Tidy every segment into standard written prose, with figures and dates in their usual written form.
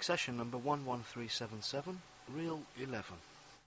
Session number 11377, Reel 11.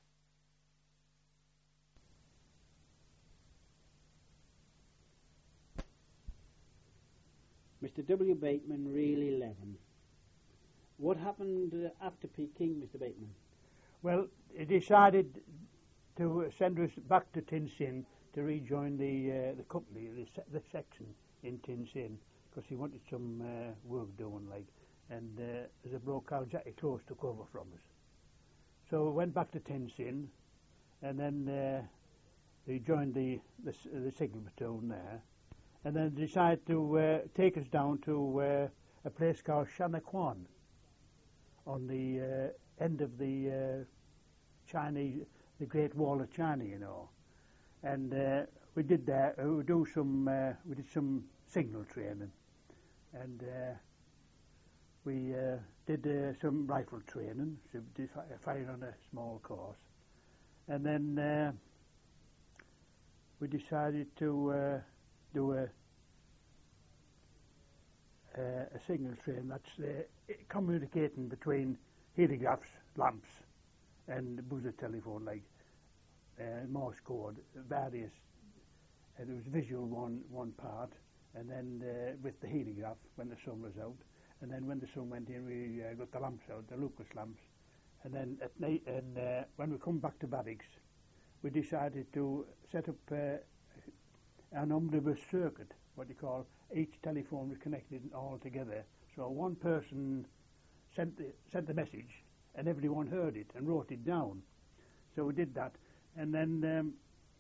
Mr. W. Bateman, Reel 11. What happened after Peking, Mr. Bateman? Well, he decided to send us back to Tin Sin to rejoin the company, the section in Tin Sin, because he wanted some work done, like. And there's a bloke called Jackie Close took over from us. So we went back to Tin Sin, and then he joined the signal platoon there, and then decided to take us down to a place called Shanakwan on the end of the Chinese, the Great Wall of China, you know. And we did that. We did some signal training, and we did some rifle training, so we did firing on a small course, and then we decided to do a signal train that's communicating between heliographs, lamps, and buzzer telephone, like Morse code, various. And it was visual one part, and then with the heliograph when the sun was out, and then when the sun went in, we got the lamps out, the Lucas lamps, and then at night, and when we come back to barracks, we decided to set up an omnibus circuit, what you call. Each telephone was connected all together, so one person sent the message, and everyone heard it and wrote it down. So we did that, and then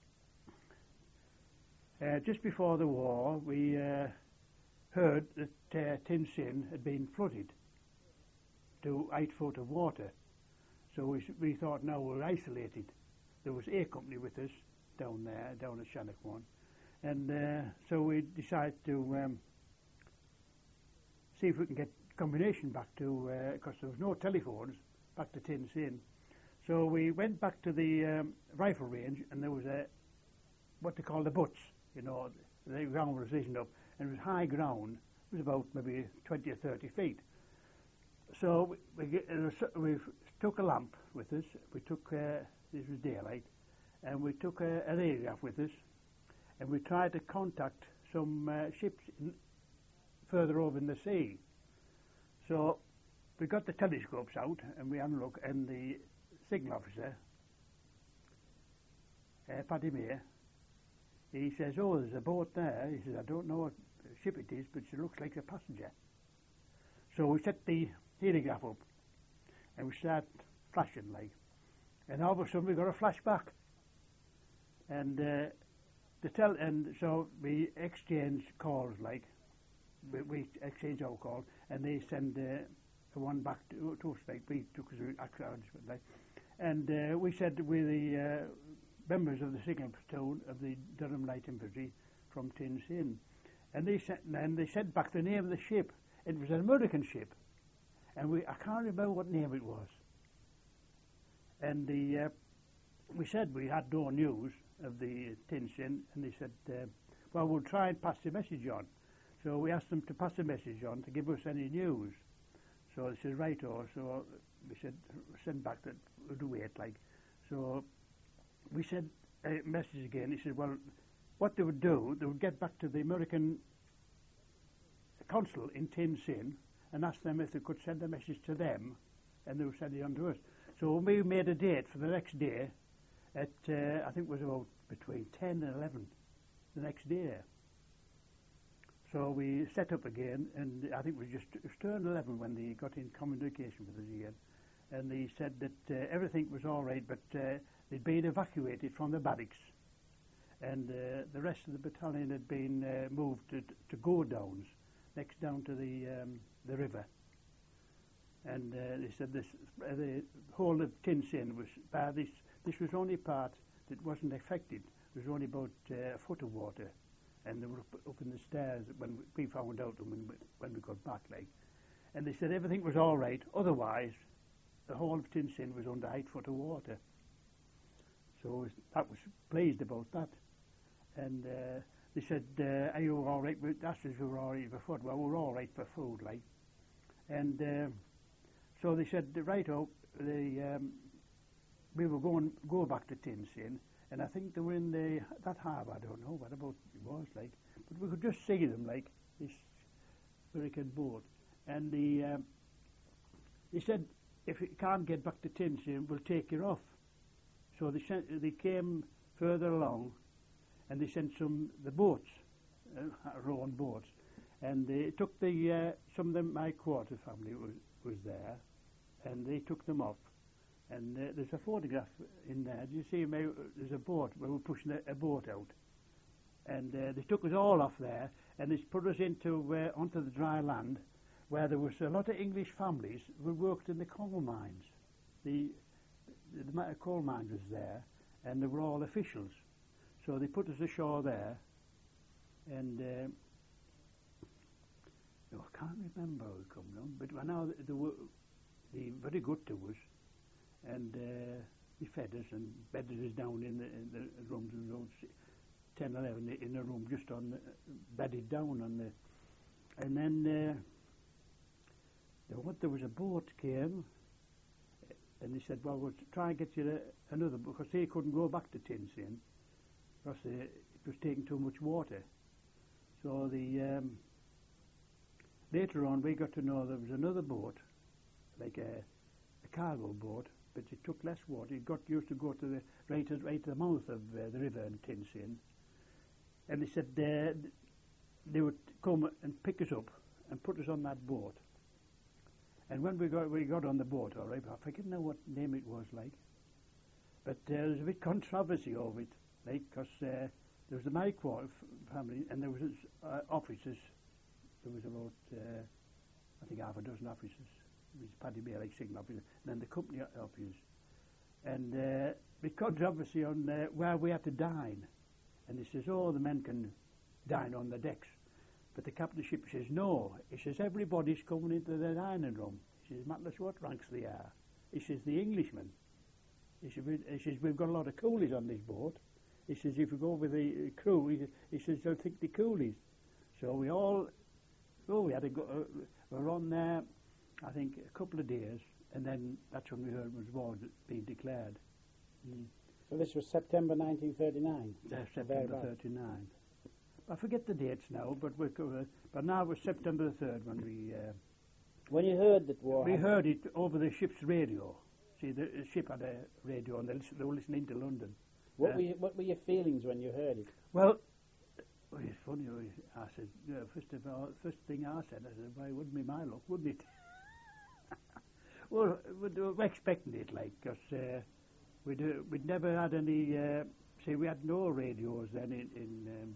just before the war, we heard that Tin Sin had been flooded to 8 foot of water. So we thought, now we're isolated. There was A Company with us down there, down at Shanakwan. And so we decided to see if we can get combination back to, because there was no telephones, back to Tin Sin. So we went back to the rifle range, and there was what they call the butts, you know, the ground was risen up, and it was high ground. It was about maybe 20 or 30 feet. So we took a lamp with us. We took, this was daylight, and we took a radiograph with us, and we tried to contact some ships further over in the sea. So we got the telescopes out, and we had a look, and the signal officer, Paddy Mayer, he says, oh, there's a boat there. He says, I don't know what ship it is, but it looks like a passenger. So we set the heliograph up, and we start flashing, like. And all of a sudden we got a flashback. And and so we exchange calls, like. We exchange our call, and they send one back to us, like. We took us acknowledgement, like. And we said we're the members of the signal platoon of the Durham Light Infantry from Tin Sin. And they sent back the name of the ship. It was an American ship, and I can't remember what name it was. And we said we had no news of the Tin Sin, and they said, well, we'll try and pass the message on. So we asked them to pass the message on to give us any news. So they said, right-o. So we said, send back that we'll wait, like. So we sent a message again. He said, well, what they would do, they would get back to the American consul in Tin Sin and ask them if they could send a message to them, and they would send it on to us. So we made a date for the next day at, I think it was about between 10 and 11 the next day. So we set up again, and I think it was turned 11 when they got in communication with us again. And they said that everything was all right, but they'd been evacuated from the barracks, and the rest of the battalion had been moved to Godowns, next down to the river. And they said the whole of Tin Sin was bad. This was only part that wasn't affected. There was only about a foot of water, and they were up in the stairs when we found out when we got back, like. And they said everything was all right. Otherwise, the whole of Tin Sin was under 8 foot of water. So that was pleased about that. And they said, are you all right? That's as we were all right for food. Well, we were all right for food, like. And So they said, right up, we were go back to Tinsyn, and I think they were in that harbour. I don't know what about it was like, but we could just see them like this hurricane boat, and they said, if you can't get back to Tinsyn, we'll take you off. So they came further along, and they sent the boats, rowing boats, and they took some of them. My quarter family was there, and they took them off. And there's a photograph in there. Do you see? There's a boat. We were pushing a boat out, and they took us all off there, and they put us onto the dry land, where there was a lot of English families who worked in the coal mines. The coal mines was there, and they were all officials. So they put us ashore there, and no, I can't remember how it come down, but I know they were very good to us, and they fed us and bedded us down in the rooms. There was 10, 11 in a room, just bedded down on the, and then there was a boat came, and they said, well, we'll try and get you another, because they couldn't go back to Tinsyn, because it was taking too much water. So later on we got to know there was another boat, like a cargo boat, but it took less water. It used to go to right to the mouth of the river in Tinsyn, and they said they would come and pick us up and put us on that boat. And when we got on the boat, all right, I forget now what name it was like, but there was a bit controversy over it, like, because there was the Myquart family, and there was officers. There was about, I think, half a dozen officers. It was Paddy Bear, like signal officers, and then the company officers. And the controversy on where we had to dine. And he says, oh, the men can dine on the decks. But the captain of the ship says, no. He says, everybody's coming into the dining room. He says, matters what ranks they are. He says, the Englishmen. He says, we've got a lot of coolies on this boat. He says, if we go with the crew, he says, they'll think the coolies. So we had to go, we were on there, I think, a couple of days, and then that's when we heard was war being declared. So this was September 1939? September 39. I forget the dates now, but now it was September the 3rd when we... when you heard that war... We heard it over the ship's radio. See, the ship had a radio, and they were listening to London. What were your feelings when you heard it? Well, it's funny. I said, first thing I said, why wouldn't be my luck, wouldn't it? Well, we're expecting it, like, because we'd never had any. We had no radios then in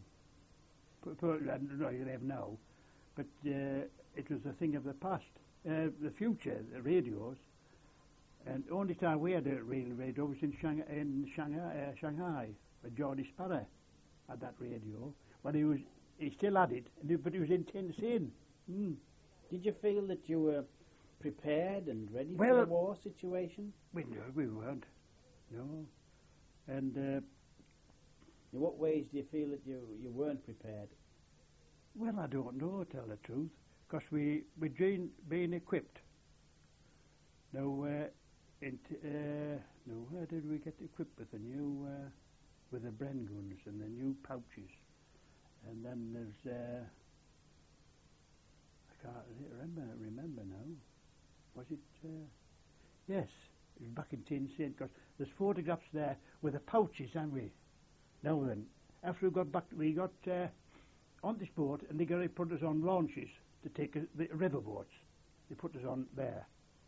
you have now, but it was a thing of the past, the future, the radios. And the only time we had a real radio was in Shanghai, where Geordie Sparrow had that radio. But he still had it, but he was in Tinsyn. Did you feel that you were prepared and ready for the war situation? We weren't, no. And in what ways do you feel that you weren't prepared? Well, I don't know, to tell the truth, because we'd been equipped. Now, where did we get equipped with with the Bren guns and the new pouches? And then there's, I can't remember now. Was it, yes, it was back in Tinsyn, because there's photographs there with the pouches, haven't we? Now then, after we got on this boat, and they put us on launches to take the river boats. They put us on there.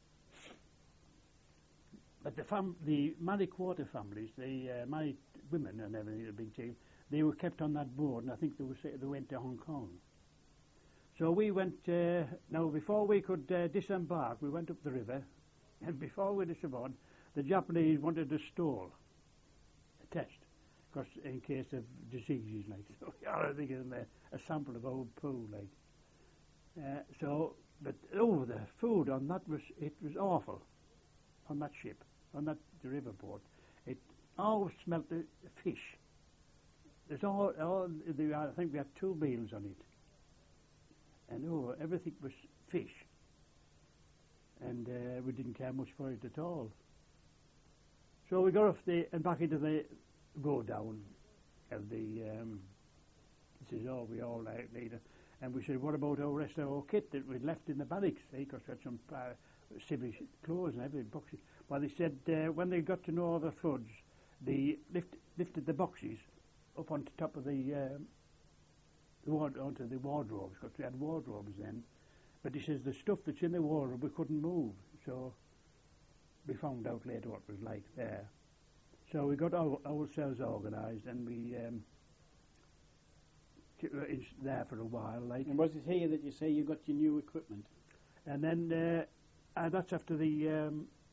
But the Mary Quarter families, my women and everything had been taken, they were kept on that boat, and I think they went to Hong Kong. So we went, now before we could disembark, we went up the river, and before we disembarked, the Japanese wanted to stall a test, because in case of diseases, like, so I think a sample of old poo, like. But the food on that was awful, on that ship, on the river boat. It always smelt of fish. There's I think we had 2 meals on it. And everything was fish. and we didn't care much for it at all. So we got off and back into the go down of the. This is all we all need. And we said, what about our rest of our kit that we'd left in the barracks? Because we had some civil clothes and everything, boxes. Well, they said when they got to know the floods, they lifted the boxes up on top of onto the wardrobes, because we had wardrobes then. But he says the stuff that's in the wardrobe we couldn't move, so we found out later what it was like there. So we got ourselves organised, and we it's there for a while. Like. And was it here that you say you got your new equipment? And then that's after the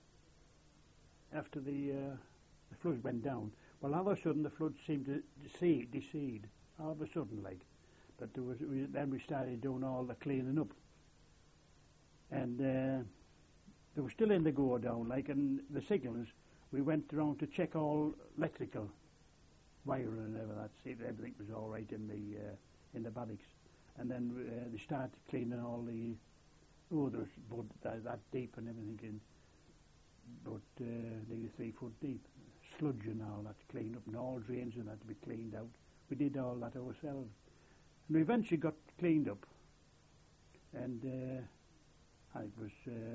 floods went down. Well, all of a sudden the floods seemed to decede. All of a sudden, like. But then we started doing all the cleaning up. And they were still in the go down, like, and the signals, we went around to check all electrical wiring and see if everything was all right in the barracks. And then they started cleaning all the there was that deep and everything in, but nearly 3 foot deep, sludge and all that to clean up, and all drains and that to be cleaned out. We did all that ourselves, and we eventually got cleaned up, and it was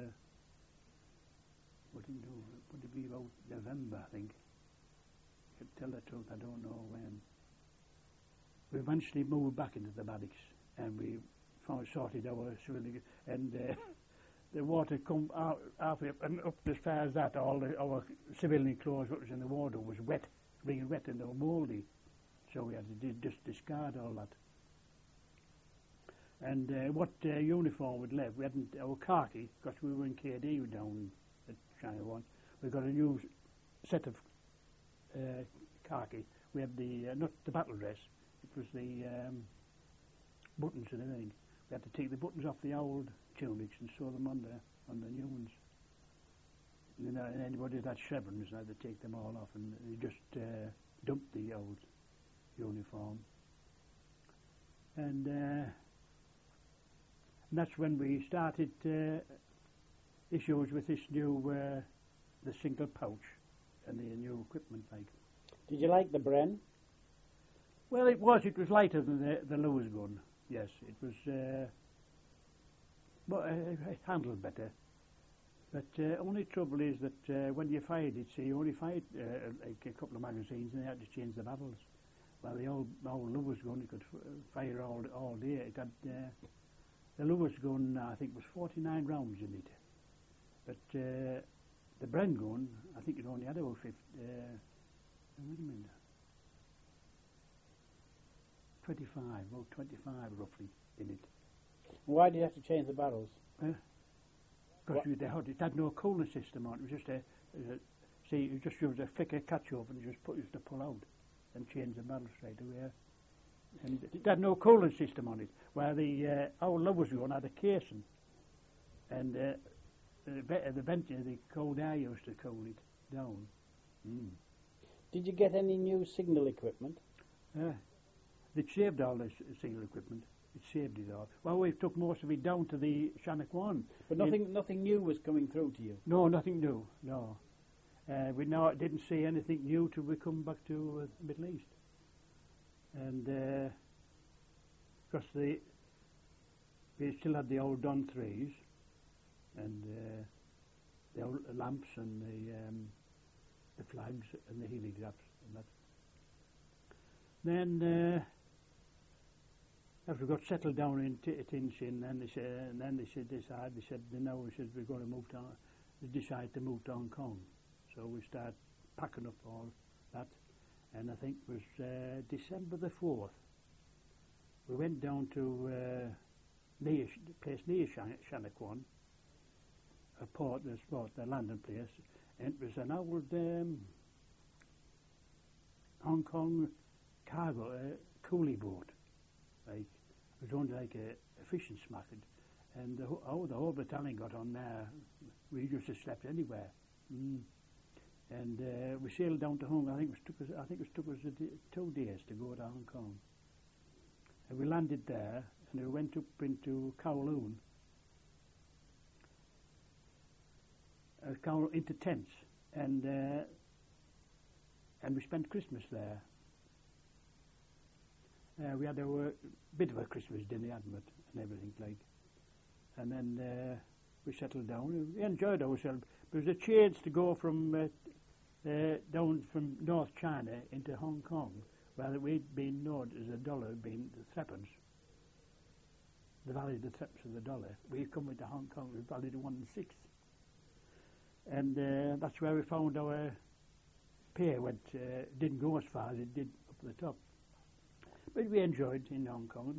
would it be about November, I think. To tell the truth, I don't know when. We eventually moved back into the barracks, and we sorted our civilian, and the water come out halfway up, and up as far as that, all our civilian clothes, what was in the water, was wet, really wet, and they were mouldy. So we had to just discard all that. And what uniform we'd left, we hadn't our khaki, because we were in KD down at China 1. We got a new set of khaki. We had the not the battle dress. It was the buttons and everything. We had to take the buttons off the old tunics and sew them on the new ones. You know, and anybody that had chevrons had to take them all off, and they just dumped the old uniform. And that's when we started issues with this new the single pouch and the new equipment, like. Did you like the Bren? Well, it was lighter than the Lewis gun. Yes, it was. But it handled better. But only trouble is that when you fired it, you only fired like a couple of magazines, and you had to change the barrels. Well, the old Lewis gun, you could fire all day. It had the Lewis gun, I think, was 49 rounds in it. But the Bren gun, I think it only had about 50. Wait a minute. 25, about 25 roughly in it. Why do you have to change the barrels? Because it had no cooling system on it. It was just you just used a thicker catch over and just used to pull out and change the barrel straight away. And it had no cooling system on it. Where the our Lewis gun had a casing, and the vent, the cold air used to cool it down. Mm. Did you get any new signal equipment? They saved all this signal equipment. It saved it all. Well, we took most of it down to the Shannock 1. But nothing new was coming through to you? No, nothing new, no. We didn't see anything new till we come back to the Middle East. And because we still had the old Don 3s and the old lamps and the flags and the heliographs and that. Then after we got settled down in Tinshin, they said we're going to move to. They decided to move to Hong Kong, so we started packing up all that, and I think it was December the 4th. We went down to the place near Shannock 1, a port, the landing place, and it was an old Hong Kong cargo coolie boat. Like, it was only like a fishing smack, and the whole battalion got on there. We just slept anywhere. And we sailed down to Hong Kong. I think it took us 2 days to go to Hong Kong. And we landed there, and we went up into Kowloon. kind of into tents, and we spent Christmas there. We had a bit of a Christmas dinner, hadn't we, and everything like. And then we settled down. We enjoyed ourselves. It was a change to go from down from North China into Hong Kong, where we'd been known as the dollar had been the threepence. The value of the threepence of the dollar. We come into Hong Kong, we valued at 1 6. And that's where we found our pay didn't go as far as it did up the top. But we enjoyed in Hong Kong.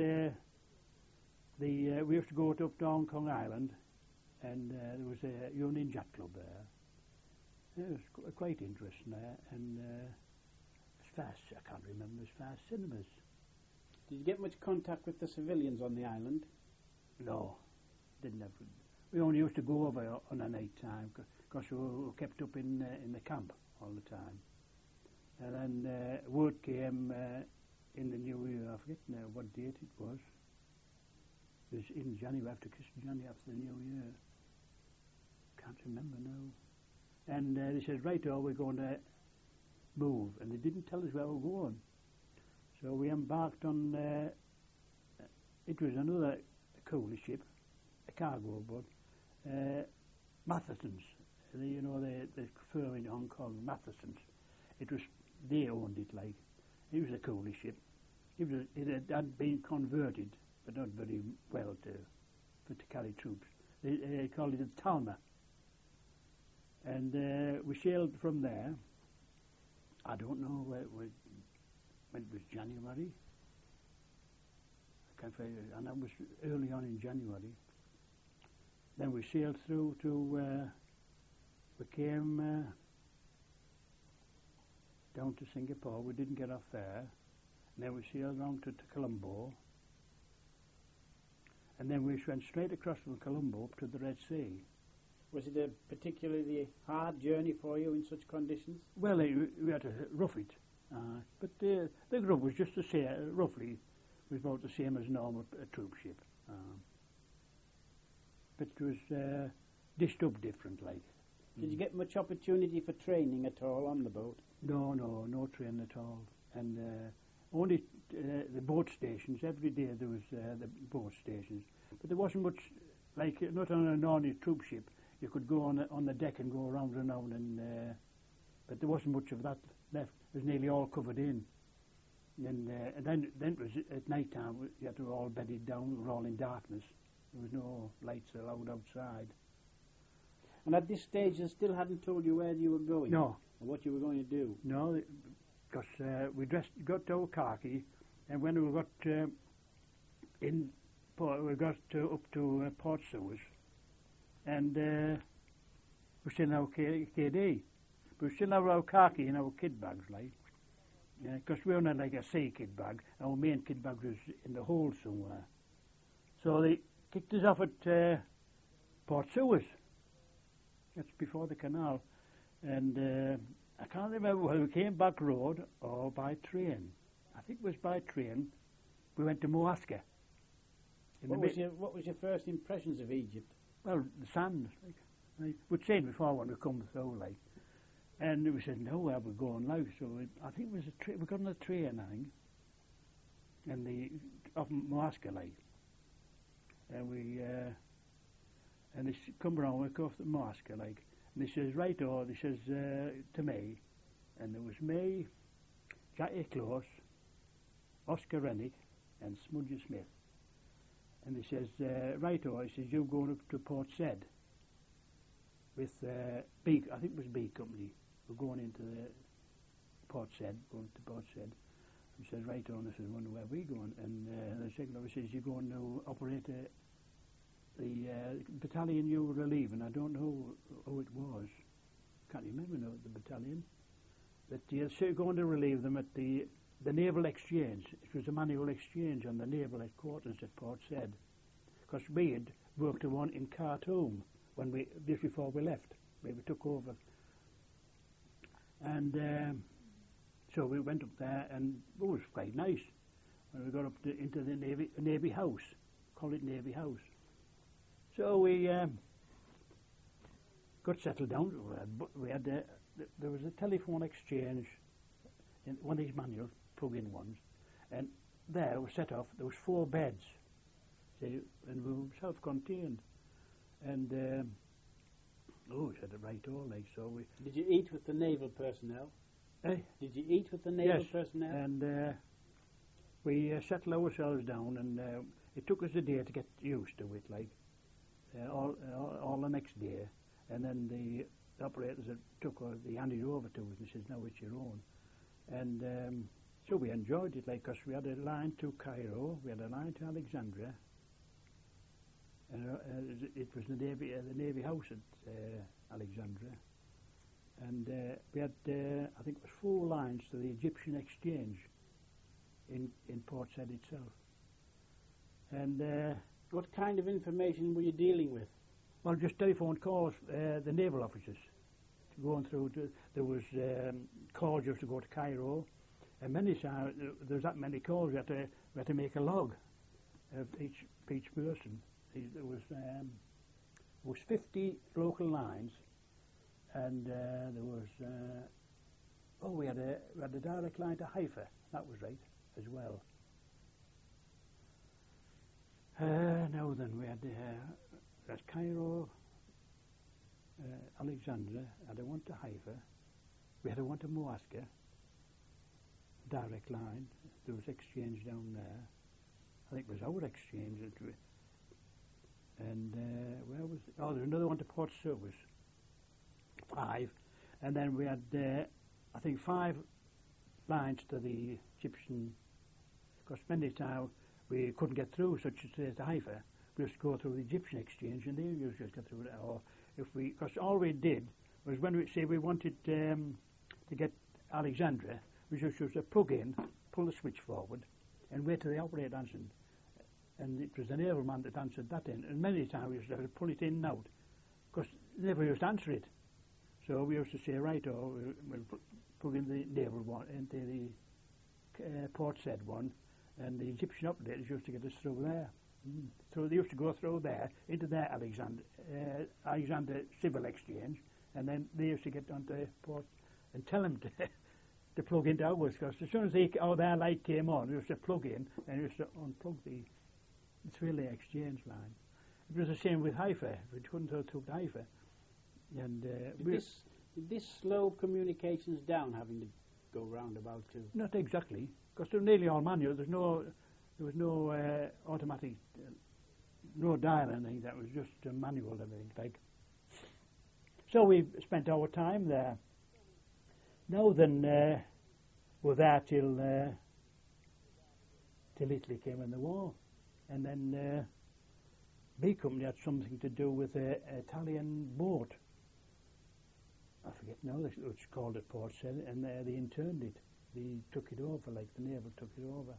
We used to go up to Hong Kong Island, and there was a Union Jack Club there. It was quite interesting there, and as fast, I can't remember, as fast cinemas. Did you get much contact with the civilians on the island? No, didn't have. We only used to go over on a night time, because we were kept up in the camp all the time. And then word came in the new year, I forget now what date it was. It was in January, after Christmas, January after the new year. Can't remember now. And they said, right, we're going to move. And they didn't tell us where we were going. So we embarked on, it was another coolie ship, a cargo boat, Matheson's. The firm in Hong Kong, Matheson's. They owned it, like. It was a coolie ship. It had been converted, but not very well to carry troops. They called it a Talma. And we sailed from there. I don't know when it was January. I can't figure it, and that was early on in January. Then we sailed through to, we came down to Singapore. We didn't get off there. And then we sailed round to Colombo. And then we went straight across from Colombo up to the Red Sea. Was it a particularly hard journey for you in such conditions? Well, we had to rough it. But the grub was just the same, roughly, was about the same as normal troop ship. But it was dished up different, like. Did you get much opportunity for training at all on the boat? No training at all. And only the boat stations. Every day there was the boat stations. But there wasn't much, like, not on an ordinary troop ship. You could go on the deck and go around and around, but there wasn't much of that left. It was nearly all covered in. And then it was at night time. You had to all bedded down. We were all in darkness. There was no lights allowed outside. And at this stage, they still hadn't told you where you were going? No. Or what you were going to do? No, because we got our khaki, and when we got up to Port Suez, and we still have our KD. But we still have our khaki in our kit bags, like. Because we only had like a sea kit bag. Our main kit bag was in the hold somewhere. So they kicked us off at Port Suez. That's before the canal. And I can't remember whether we came back road or by train. I think it was by train. We went to Moasca. What was your first impressions of Egypt? Well, the sand. Like we'd seen before when we come through, like. And we said, no, where we're going now. So I think it was we got on the train, I think. And off Moasca, like. And and they come around, we go off the Moasca, like. And he says, right, he says to me, and it was me, Jackie Close, Oscar Rennick, and Smudger Smith. And he says, right, he says, you're going up to Port Said with B, I think it was B Company. We're going into the Port Said, He says, right on, I says, wonder where we going? And the second officer says, you're going to operate the battalion you were relieving. I don't know who it was. Can't remember now the battalion. But you're going to relieve them at the Naval Exchange. It was a manual exchange on the Naval Headquarters at Port Said. Because we had worked on one in Khartoum just before we left. We took over. And so we went up there, and it was quite nice. When we got up into the Navy House, call it Navy House. So we got settled down. We had there was a telephone exchange in one of these manual plug-in ones, and there was set off. There was 4 beds, see, and we were self-contained. And we had it right all like so. We Did you eat with the naval personnel? eh? Did you eat with the naval Yes, personnel? And we settled ourselves down, and it took us a day to get used to it, like all the next day. And then the operators that they handed it over to us and says, "Now it's your own." And so we enjoyed it, like, because we had a line to Cairo, we had a line to Alexandria, and it was the Navy House at Alexandria. And we had, I think it was 4 lines to the Egyptian Exchange in Port Said itself. And What kind of information were you dealing with? well, just telephone calls, the naval officers, going through. There was calls used to go to Cairo, and many times there was that many calls. We had to make a log of each person. There was 50 local lines, and there was we had a direct line to Haifa. That was right as well. Now then, we had that's Cairo, Alexandria, had a one to Haifa, we had a one to Muasca, direct line. There was exchange down there. I think it was our exchange. And where was it? Oh, there was another one to Port Service, 5. And then we had, I think, 5 lines to the Egyptian, because many times we couldn't get through, such as to Haifa. We used to go through the Egyptian exchange, and they used to get through it. Or because all we did was when we wanted to get Alexandria, we just used to plug in, pull the switch forward, and wait till the operator answered. And it was the naval man that answered that in. And many times we used to have to pull it in and out, because they never used to answer it. So we used to say, right, we'll plug in the naval one into the Port Said one, and the Egyptian operators used to get us through there. So they used to go through there into their Alexander Civil Exchange, and then they used to get onto Port and tell them to plug into ours, because as soon as their light came on, we used to plug in and we used to unplug the 3-lay exchange line. It was the same with Haifa. We couldn't have took Haifa. And Did this slow communications down, having to go roundabout too? Not exactly, because they're nearly all manual. There was no automatic, no dial or anything. That was just manual everything. Like. So we spent our time there. Now then, we're there till Italy came in the war, and then B Company had something to do with an Italian boat. I forget now. It's called at Port Said, and they interned it. They took it over, like the naval took it over.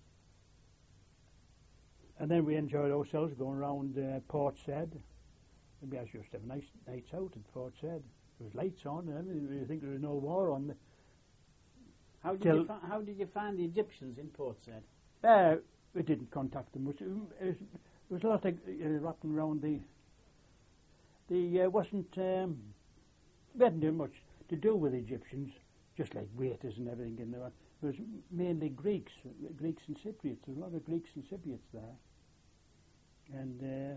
And then we enjoyed ourselves going around Port Said. Maybe I used to have nice nights out at Port Said. There was lights on and everything. You think there was no war on. How did you find the Egyptians in Port Said? We didn't contact them much. There was a lot of rocking around wasn't. We hadn't done much to do with Egyptians, just like waiters and everything in there. It was mainly Greeks and Cypriots. There was a lot of Greeks and Cypriots there. And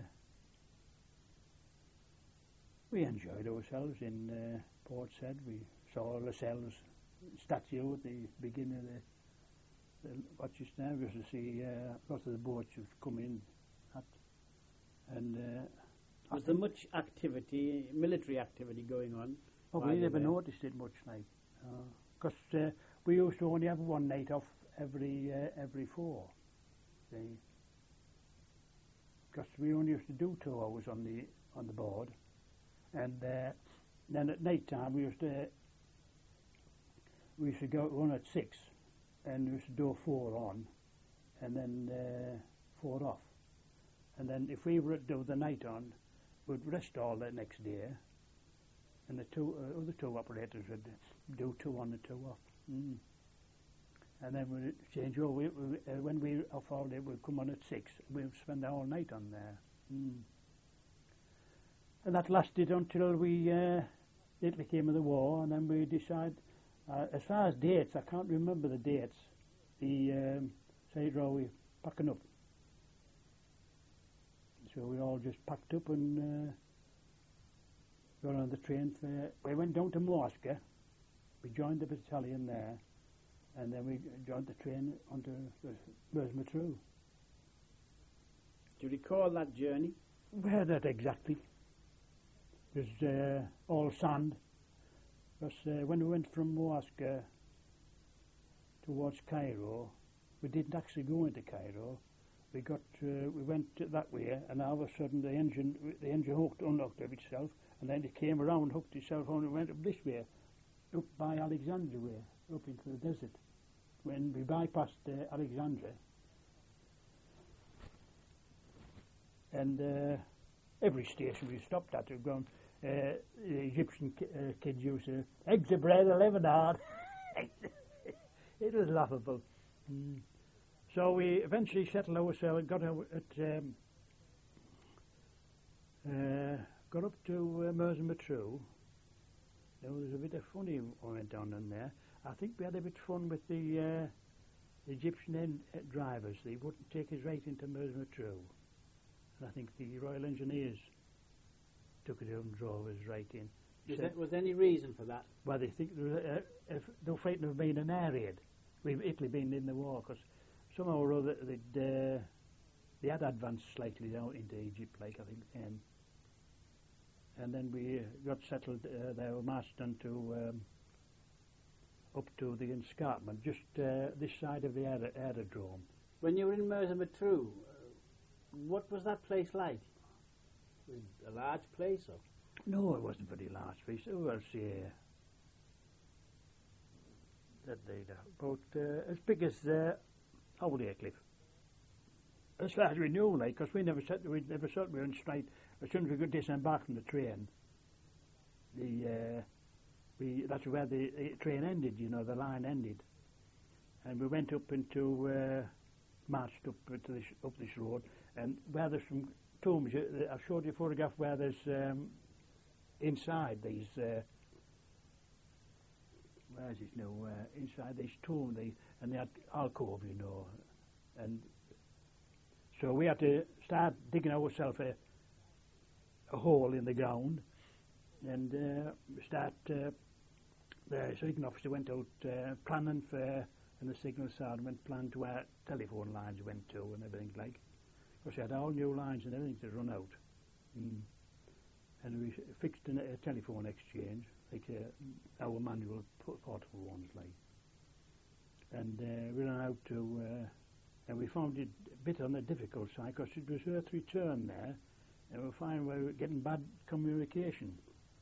we enjoyed ourselves in Port Said. We saw Lascelles statue at the beginning of what's his name. We used to see lots of the boats would come in. And was there much activity, military activity going on? Oh, we never noticed it much, like, because we used to only have one night off every 4. See, because we only used to do 2 hours on the board, and then at night time we used to go on at 6, and we used to do 4 on, and then 4 off, and then if we were to do the night on, we'd rest all the next day. And the other 2 operators would do 2 on and 2 off. And then we'd change over. When we off all day, we'd come on at 6. We'd spend the whole night on there. And that lasted until Italy came in the war, and then we decided, as far as dates, I can't remember the dates. The said, "Oh, we're packing up." So we all just packed up and got on the train. We went down to Moscow. We joined the battalion there, and then we joined the train onto Merseyrath. Do you recall that journey? Where that exactly? It was all sand. Because when we went from Moscow towards Cairo, we didn't actually go into Cairo. We went that way, and all of a sudden the engine unhooked of itself, and then it came around, hooked itself on, and went up this way, up by Alexandria way, up into the desert. When we bypassed Alexandria, and every station we stopped at, we've gone. The Egyptian kids used to eggs of bread, 11 hard. It was laughable. So we eventually settled ourselves, got up to Merseyrath. There was a bit of funny went on in there. I think we had a bit of fun with the Egyptian drivers. They wouldn't take us right into Merseyrath. And I think the Royal Engineers took it and drove us right in. Was there any reason for that? Well, they think they were frightened of being an air raid, with Italy being in the war, because somehow or other they had advanced slightly down into Egypt, like I think, and then we got settled there. We marched up to the escarpment, just this side of the aerodrome. When you were in Merseyrath, what was that place like? Was it a large place, or? No, it wasn't a very large place. It was about as big as Holiday Cliff. As far as we knew, like, because we never thought we were in straight. As soon as we got disembarked from the train, that's where the train ended. You know, the line ended, and we went up into marched up this road, and where there's some tombs. I showed you a photograph where there's inside these. Where is it now? Inside this tomb, and they had alcove, you know, and so we had to start digging ourselves a hole in the ground, and start. The signal officer went out planning for, and the signal sergeant planned to where telephone lines went to and everything like. Because we had all new lines and everything to run out. And we fixed a telephone exchange, like our manual portable ones, like. And we ran out to, and we found it a bit on the difficult side, because it was Earth return there, and we found we were getting bad communication.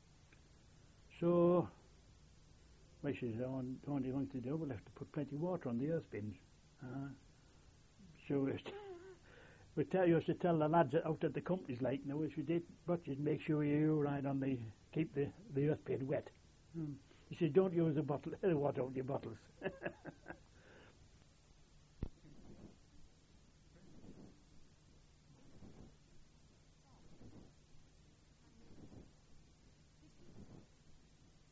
So, I says, what do you want to do? We'll have to put plenty of water on the earth bins. So we used to tell the lads out at the companies, like, no, if you did, but you'd make sure you ride on keep the earth bin wet. He said, don't use the water out of your bottles.